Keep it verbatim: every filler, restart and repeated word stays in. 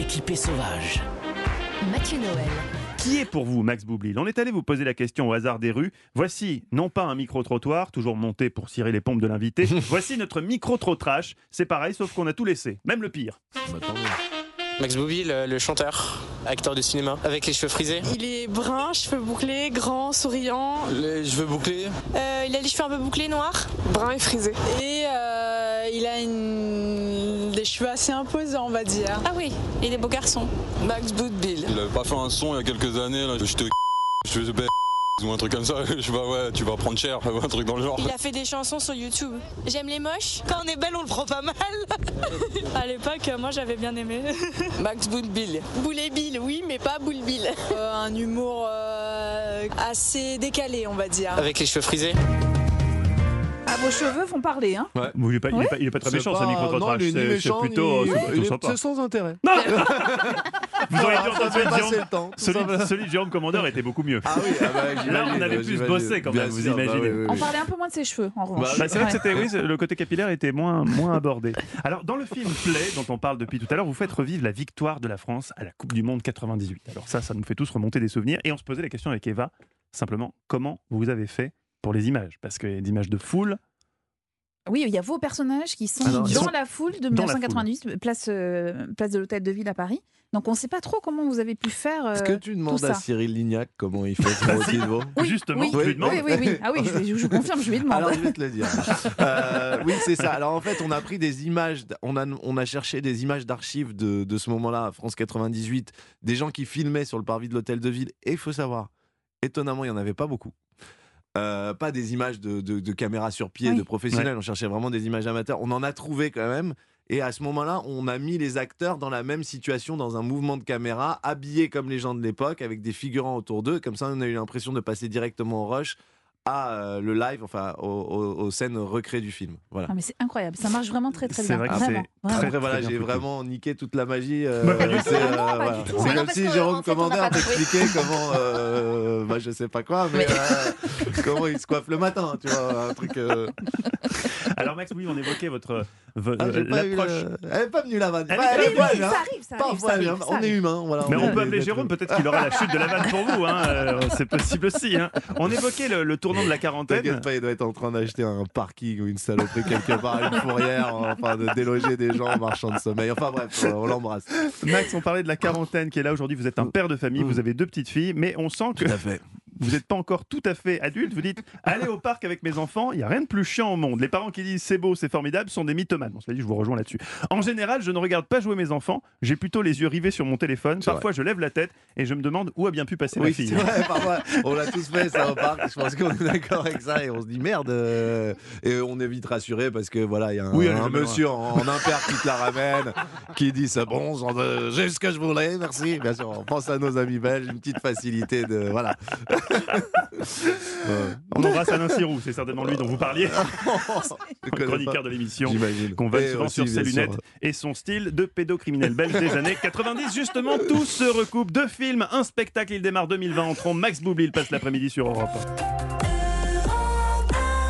équipé sauvage. Mathieu Noël. Qui est pour vous Max Boublil? On est allé vous poser la question au hasard des rues. Voici, non pas un micro-trottoir, toujours monté pour cirer les pompes de l'invité. Voici notre micro-trot-trash. C'est pareil, sauf qu'on a tout laissé, même le pire. Max Boublil, le chanteur, acteur de cinéma, avec les cheveux frisés. Il est brun, cheveux bouclés, grand, souriant. Les cheveux bouclés. Euh, il a les cheveux un peu bouclés, noirs. Brun et frisé. Et euh, il a une... des cheveux assez imposants, on va dire. Ah oui, il est beau garçon. Max Boublil. Il avait pas fait un son il y a quelques années, là, je te je te ou un truc comme ça, je sais pas, ouais, tu vas prendre cher, ou un truc dans le genre. Il a fait des chansons sur YouTube. J'aime les moches. Quand on est belle, on le prend pas mal. À l'époque, moi j'avais bien aimé. Max Boublil. Boulet Bill, oui, mais pas Boule Bill. Euh, un humour euh, assez décalé, on va dire. Avec les cheveux frisés. Ah, vos cheveux font parler, hein. Ouais. Il n'est pas, il est pas, il est pas très C'est méchant, pas- ce micro-trottoir. non, il est ni C'est méchant, c'est plutôt, ni- c'est il plutôt est- sympa. c'est sans intérêt. Non Vous auriez dû Ça entendre fait celui de passer Jérôme. le temps, tout Celui, simplement. celui de Jérôme Commandeur était beaucoup mieux. Ah oui, ah bah, Là, on j'imagine, avait plus j'imagine. bossé quand même, Bien vous sûr, bah imaginez. oui, oui, On oui. parlait un peu moins de ses cheveux, en revanche. Bah, c'est vrai que c'était, Ouais. oui, c'est- le côté capillaire était moins, moins abordé. Alors, dans le film Play, dont on parle depuis tout à l'heure, vous faites revivre la victoire de la France à la Coupe du Monde quatre-vingt-dix-huit. Alors ça, ça nous fait tous remonter des souvenirs. Et on se posait la question avec Eva, simplement, comment vous avez fait pour les images? Parce qu'il y a des images de foule. Oui, il y a vos personnages qui sont Ah non, ils dans sont la foule de dans la mille neuf cent quatre-vingt-dix, place, euh, place de l'Hôtel de Ville à Paris. Donc on ne sait pas trop comment vous avez pu faire euh, Est-ce que tu demandes tout à ça. Cyril Lignac comment il fait son si. motivo Oui, Justement, oui, je lui demande. Oui, oui, oui. Ah oui, je, je- je confirme, je lui demande. Alors je vais te le dire. Euh, oui, c'est ça. Alors en fait, on a pris des images, d- on a, on a cherché des images d'archives de, de ce moment-là, à France quatre-vingt-dix-huit, des gens qui filmaient sur le parvis de l'Hôtel de Ville. Et il faut savoir, étonnamment, il n'y en avait pas beaucoup. Euh, pas des images de, de, de caméras sur pied, Oui. de professionnels. On cherchait vraiment des images amateurs. On en a trouvé quand même. Et à ce moment-là, on a mis les acteurs dans la même situation, dans un mouvement de caméra, habillés comme les gens de l'époque, avec des figurants autour d'eux. Comme ça, on a eu l'impression de passer directement au rush à euh, le live, enfin aux, aux- aux scènes recréées du film. Voilà. Ah, mais c'est incroyable, ça marche vraiment très très C'est bien. vrai que vraiment, c'est vraiment. très, Après, voilà, bien j'ai foutu. vraiment niqué toute la magie. euh, Bah, pas du c'est tout. Ah non, pas voilà. du tout. C'est Mais non, comme parce si que, Jérôme en fait, on n'a Commandeur pas trouvé. t'expliquait comment, euh, bah, je sais pas quoi, mais euh, comment il se coiffe le matin, tu vois, un truc. euh, Alors Max, oui, on évoquait votre, vo- ah, j'ai pas eu l'approche. le- Elle est pas venue la vanne. Elle Ouais, est elle pas est venue. pas Oui, venue, hein. ça arrive, ça arrive, Parfois, ça arrive, hein. ça On est arrive. humain, voilà. Mais on est peut appeler des Jérôme, êtres- peut-être qu'il aura la chute de la vanne pour vous. Hein. euh, C'est possible aussi. Hein. On évoquait le, le tournant de la quarantaine. T'inquiète pas, il doit être en train d'acheter un parking ou une saloperie quelque part, une fourrière, enfin de déloger des gens en marchand de sommeil. Enfin bref, on l'embrasse. Max, on parlait de la quarantaine qui est là aujourd'hui. Vous êtes un père de famille, vous avez deux petites filles, mais on sent que Tout à fait. vous n'êtes pas encore tout à fait adulte. Vous dites, allez au parc avec mes enfants, il n'y a rien de plus chiant au monde. Les parents qui disent c'est beau, c'est formidable, sont des mythomanes. Bon, cela dit, je vous rejoins là-dessus. En général, je ne regarde pas jouer mes enfants, j'ai plutôt les yeux rivés sur mon téléphone. C'est Parfois, je lève la tête et je me demande où a bien pu passer ma Oui, fille. c'est vrai, parfois, on l'a tous fait ça au parc. Je pense qu'on est d'accord avec ça et on se dit merde. euh, Et on est vite rassuré parce que voilà, il y a un, Oui, elle est un jamais monsieur en, en impair qui te la ramène, qui dit c'est bon, j'en- euh, j'ai ce que je voulais, merci. Bien sûr, on pense à nos amis belges, une petite facilité de voilà. Euh, On embrasse Alain Sirou, c'est certainement lui dont vous parliez, je connais chroniqueur pas. de l'émission. J'imagine. Qu'on va Et souvent aussi, sur ses bien sûr, lunettes et son style de pédocriminel belge des années quatre-vingt-dix. Justement, tout se recoupe. Deux films, un spectacle. Il démarre deux mille vingt en trombe. Max Boublil passe l'après-midi sur Europe.